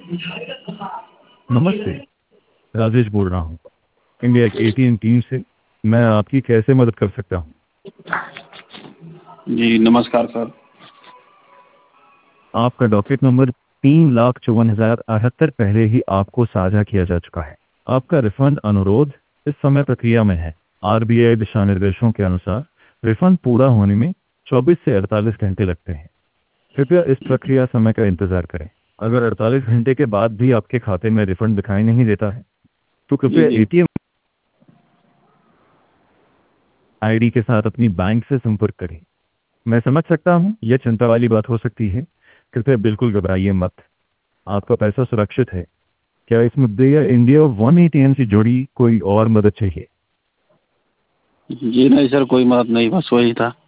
नमस्ते, राजेश बोल रहा हूँ इंडिया की एटीएम टीम से। मैं आपकी कैसे मदद कर सकता हूँ? जी नमस्कार सर। आपका डॉकेट नंबर 3,54,078 पहले ही आपको साझा किया जा चुका है। आपका रिफंड अनुरोध इस समय प्रक्रिया में है। आरबीआई दिशा निर्देशों के अनुसार रिफंड पूरा होने में 24 से 48 घंटे लगते हैं। कृपया इस प्रक्रिया समय का इंतजार करें। अगर 48 घंटे के बाद भी आपके खाते में रिफंड दिखाई नहीं देता है तो जी कृपया जी एटीएम आईडी के साथ अपनी बैंक से संपर्क करें। मैं समझ सकता हूँ यह चिंता वाली बात हो सकती है। कृपया बिल्कुल घबराइए मत। आपका पैसा सुरक्षित है। क्या इस मुद्दे या इंडिया वन एटीएम से जुड़ी कोई और मदद चाहिए? जी नहीं सर, कोई मदद नहीं, बस वही था।